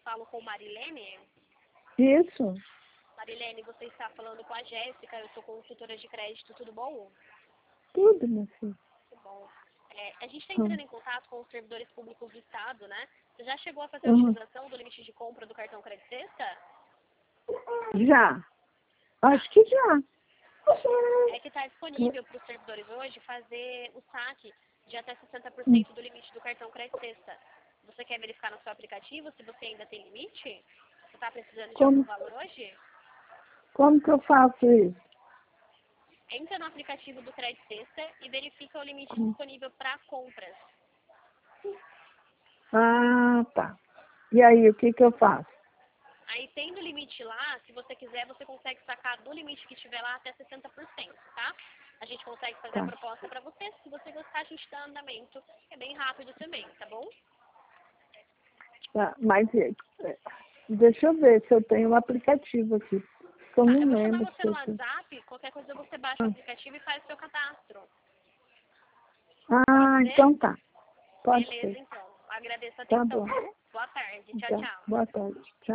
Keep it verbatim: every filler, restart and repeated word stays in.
falo com Marilene? Isso. Marilene, você está falando com a Jéssica, eu sou consultora de crédito, tudo bom? Tudo, meu filho. Tudo bom. É, a gente está Hum. entrando em contato com os servidores públicos do Estado, né? Você já chegou a fazer a Uhum. utilização do limite de compra do cartão Crédito Sexta? Já. Acho que já. É que está disponível para os servidores hoje fazer o saque de até sessenta por cento do limite do cartão Crédito Sexta. Você quer verificar no seu aplicativo se você ainda tem limite? Você está precisando de Como, algum valor hoje? como que eu faço isso? Entra no aplicativo do Crédito Sexta e verifica o limite Hum. disponível para compras. Ah, tá. E aí, o que que eu faço? Aí, tendo limite lá, se você quiser, você consegue sacar do limite que tiver lá até sessenta por cento, tá? A gente consegue fazer Tá. a proposta para você. Se você gostar, a gente dá andamento. É bem rápido também, tá bom? Tá. Mas é, é, deixa eu ver se eu tenho um aplicativo aqui. Que eu Tá, não eu vou chamar lembro você se no eu tenho. WhatsApp. Qualquer coisa você baixa o aplicativo e faz o seu cadastro. Ah, Pode ser? então tá. Pode Beleza, ser. então. Agradeço a Tá atenção, bom. viu? Boa tarde. Tchau, Tá. tchau. Boa tarde. Tchau.